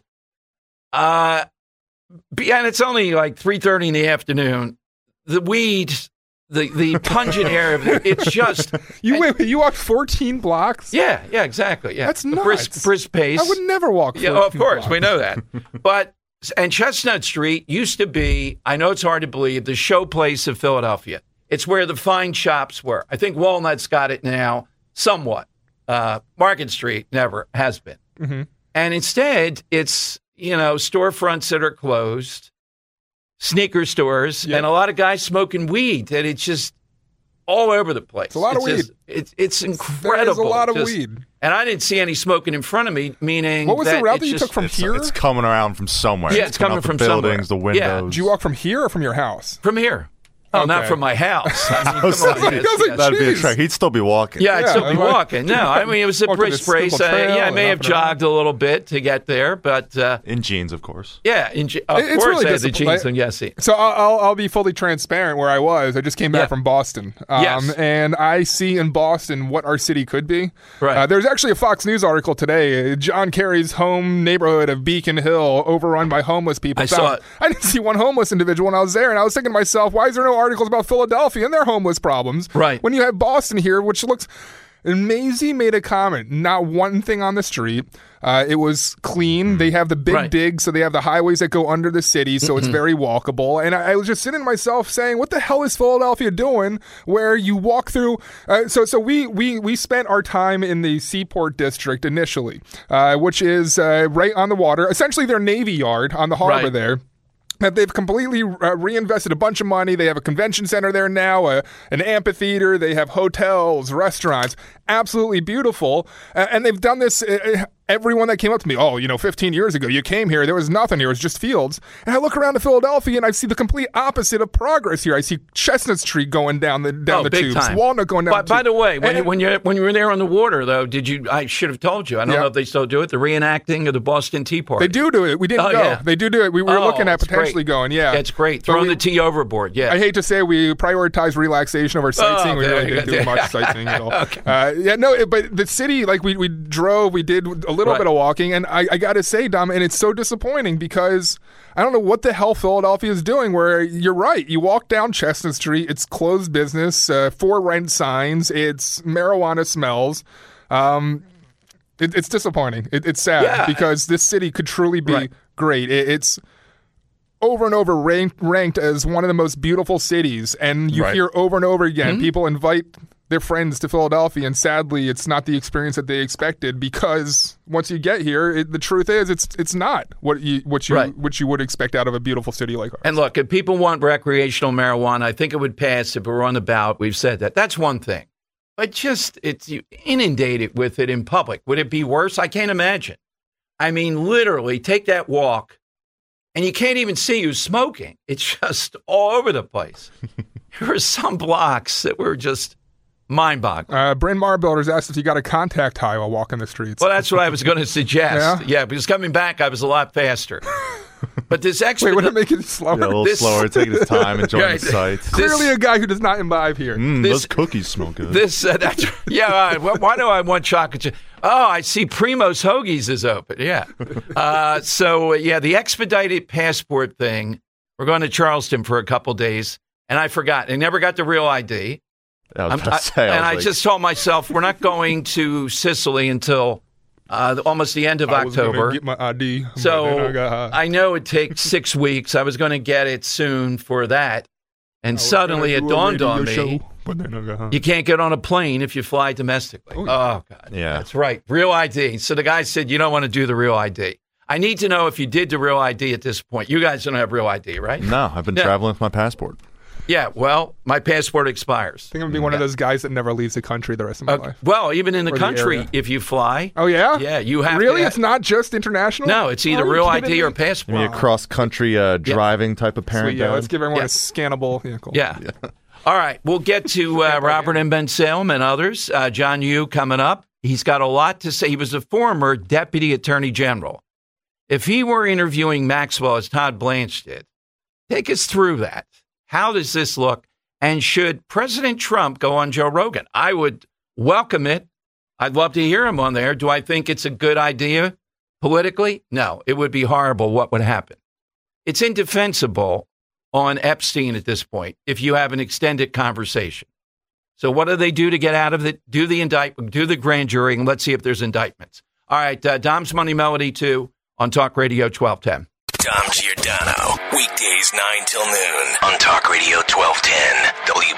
E: And it's only like 3:30 in the afternoon. The weed, the pungent air of it, it's just...
F: You walked 14 blocks?
E: Yeah, exactly. Yeah.
F: That's nuts.
E: Brisk pace.
F: I would never walk 14
E: blocks. Of course,
F: blocks.
E: We know that. And Chestnut Street used to be, I know it's hard to believe, the showplace of Philadelphia. It's where the fine shops were. I think Walnut's got it now, somewhat. Market Street never has been.
F: Mm-hmm.
E: And instead, it's, storefronts that are closed, sneaker stores, and a lot of guys smoking weed, and it's just all over the place.
F: It's a lot of weed.
E: It's incredible.
F: There's a lot of weed.
E: And I didn't see any smoking in front of me, meaning
F: what was the route that you took from here?
G: It's coming around from somewhere.
E: Yeah, it's coming from
G: the buildings,
E: somewhere.
G: the windows.
F: Did you walk from here or from your house?
E: From here. Oh,
F: okay.
E: Not from my house.
G: That'd be a trek. He'd still be walking.
E: Yeah, I'd still be walking. No, I mean, it was a brisk race. I may have jogged a little bit to get there, but...
G: in jeans, of course.
E: Yeah, of course really I had the jeans and Yessie.
F: So I'll be fully transparent where I was. I just came back from Boston.
E: Yes.
F: And I see in Boston what our city could be.
E: Right.
F: There's actually a Fox News article today. John Kerry's home neighborhood of Beacon Hill, overrun by homeless people.
E: I saw it.
F: I didn't see one homeless individual when I was there, and I was thinking to myself, why is there no articles about Philadelphia and their homeless problems?
E: Right.
F: When you have Boston here, which looks... And Maisie made a comment. Not one thing on the street. It was clean. They have the big dig, so they have the highways that go under the city, so it's very walkable. And I was just sitting to myself saying, what the hell is Philadelphia doing where you walk through? So we spent our time in the Seaport District initially, which is right on the water. Essentially their Navy Yard on the harbor there. That they've completely reinvested a bunch of money. They have a convention center there now, an amphitheater. They have hotels, restaurants. Absolutely beautiful. And they've done this. Everyone that came up to me, 15 years ago, you came here, there was nothing here, it was just fields. And I look around to Philadelphia and I see the complete opposite of progress here. I see Chestnut Street going down the tubes,
E: time.
F: Walnut going down the tubes.
E: By the way, when you were there on the water, though, I should have told you, I don't know if they still do it, the reenacting of the Boston Tea Party.
F: They do it. We didn't go.
E: Yeah.
F: They do it. We were looking at potentially going,
E: It's great. Throwing the tea overboard, yeah.
F: I hate to say we prioritize relaxation over sightseeing. We really didn't do much sightseeing at all.
E: Okay.
F: But the city, like we drove, we did a little bit of walking, and I got to say, Dom, and it's so disappointing because I don't know what the hell Philadelphia is doing where you're right. You walk down Chestnut Street, it's closed business, for rent signs, it's marijuana smells. It's disappointing. It's sad because this city could truly be great. It's over and over ranked as one of the most beautiful cities, and you hear over and over again people invite their friends to Philadelphia, and sadly, it's not the experience that they expected because once you get here, the truth is it's not what you would expect out of a beautiful city like ours.
E: And look, if people want recreational marijuana, I think it would pass if it were on the ballot. We've said that. That's one thing. But you inundate it with it in public. Would it be worse? I can't imagine. I mean, literally, take that walk, and you can't even see who's smoking. It's just all over the place. There were some blocks that were just mind-boggling.
F: Bryn Mawr Builders asked if you got a contact high while walking the streets.
E: Well, that's what I was going to suggest. Yeah, because coming back, I was a lot faster. But this
F: Wait, would it make it slower?
G: Yeah, a little slower, taking his time, enjoying the sights.
F: Clearly a guy who does not imbibe here.
G: Those cookies smell good.
E: Why do I want chocolate chip? Oh, I see Primo's Hoagies is open. Yeah. The expedited passport thing, we're going to Charleston for a couple days, and I forgot. I never got the real ID.
G: I just told myself
E: we're not going to Sicily until almost the end of October.
F: Get my ID.
E: So I know it takes 6 weeks. I was going to get it soon for that. And suddenly it dawned on me, you can't get on a plane if you fly domestically. Oh, God.
G: Yeah.
E: That's right. Real ID. So the guy said, you don't want to do the real ID. I need to know if you did the real ID at this point. You guys don't have real ID, right?
G: No, I've been traveling with my passport.
E: Yeah, well, my passport expires.
F: I think I'm going to be one of those guys that never leaves the country the rest of my life.
E: Well, even in the country, if you fly.
F: Oh, yeah?
E: Yeah, you have
F: Really? It's not just international?
E: No, it's either real ID or passport.
G: Maybe a cross-country driving type of parent.
F: Sweet, yeah, let's give everyone a scannable vehicle.
E: Yeah. All right, we'll get to Robert M. Ben Salem and others. John Yoo coming up. He's got a lot to say. He was a former deputy attorney general. If he were interviewing Maxwell as Todd Blanche did, take us through that. How does this look? And should President Trump go on Joe Rogan? I would welcome it. I'd love to hear him on there. Do I think it's a good idea politically? No, it would be horrible what would happen. It's indefensible on Epstein at this point if you have an extended conversation. So what do they do to get out of it? Do the indictment, do the grand jury, and let's see if there's indictments. All right, Dom's Money Melody 2 on Talk Radio 1210.
D: Dom Giordano, weekdays 9 till noon on Talk Radio 1210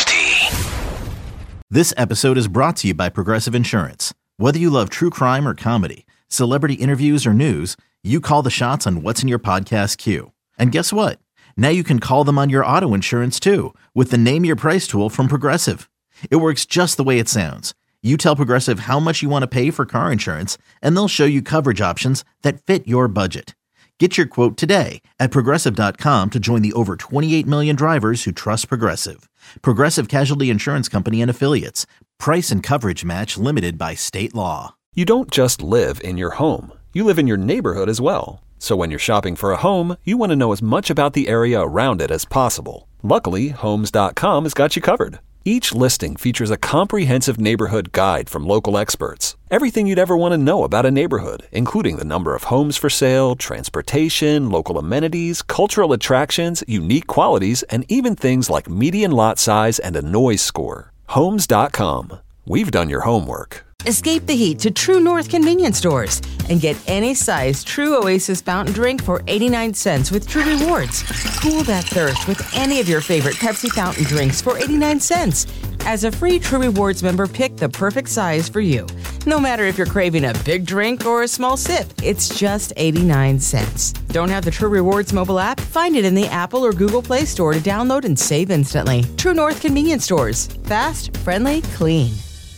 D: WPHT.
A: This episode is brought to you by Progressive Insurance. Whether you love true crime or comedy, celebrity interviews or news, you call the shots on what's in your podcast queue. And guess what? Now you can call them on your auto insurance too with the Name Your Price tool from Progressive. It works just the way it sounds. You tell Progressive how much you want to pay for car insurance, and they'll show you coverage options that fit your budget. Get your quote today at Progressive.com to join the over 28 million drivers who trust Progressive. Progressive Casualty Insurance Company and Affiliates. Price and coverage match limited by state law.
B: You don't just live in your home. You live in your neighborhood as well. So when you're shopping for a home, you want to know as much about the area around it as possible. Luckily, Homes.com has got you covered. Each listing features a comprehensive neighborhood guide from local experts. Everything you'd ever want to know about a neighborhood, including the number of homes for sale, transportation, local amenities, cultural attractions, unique qualities, and even things like median lot size and a noise score. Homes.com. We've done your homework.
C: Escape the heat to True North convenience stores and get any size True Oasis fountain drink for 89 cents with True Rewards. Cool that thirst with any of your favorite Pepsi fountain drinks for 89 cents. As a free True Rewards member, pick the perfect size for you. No matter if you're craving a big drink or a small sip, it's just 89 cents. Don't have the True Rewards mobile app? Find it in the Apple or Google Play Store to download and save instantly. True North convenience stores. Fast, friendly, clean.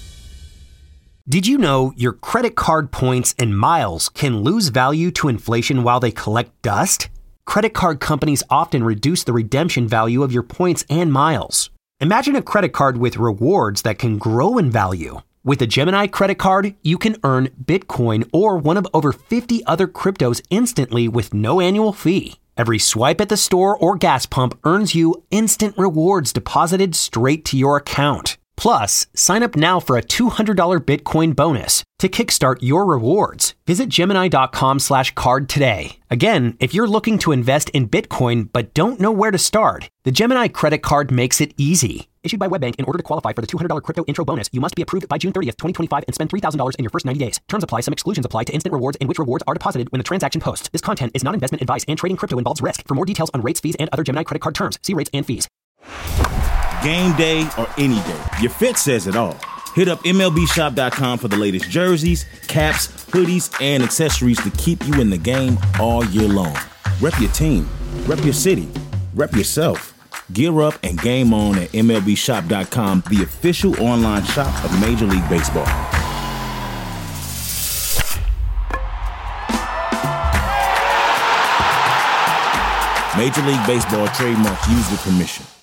O: Did you know your credit card points and miles can lose value to inflation while they collect dust? Credit card companies often reduce the redemption value of your points and miles. Imagine a credit card with rewards that can grow in value. With a Gemini credit card, you can earn Bitcoin or one of over 50 other cryptos instantly with no annual fee. Every swipe at the store or gas pump earns you instant rewards deposited straight to your account. Plus, sign up now for a $200 Bitcoin bonus. To kickstart your rewards, visit Gemini.com/card today. Again, if you're looking to invest in Bitcoin but don't know where to start, the Gemini credit card makes it easy. Issued by WebBank, in order to qualify for the $200 crypto intro bonus, you must be approved by June 30th, 2025 and spend $3,000 in your first 90 days. Terms apply. Some exclusions apply to instant rewards and which rewards are deposited when the transaction posts. This content is not investment advice and trading crypto involves risk. For more details on rates, fees, and other Gemini credit card terms, see rates and fees.
P: Game day or any day, your fit says it all. Hit up MLBshop.com for the latest jerseys, caps, hoodies, and accessories to keep you in the game all year long. Rep your team, rep your city, rep yourself. Gear up and game on at MLBshop.com, the official online shop of Major League Baseball. Major League Baseball trademarks used with permission.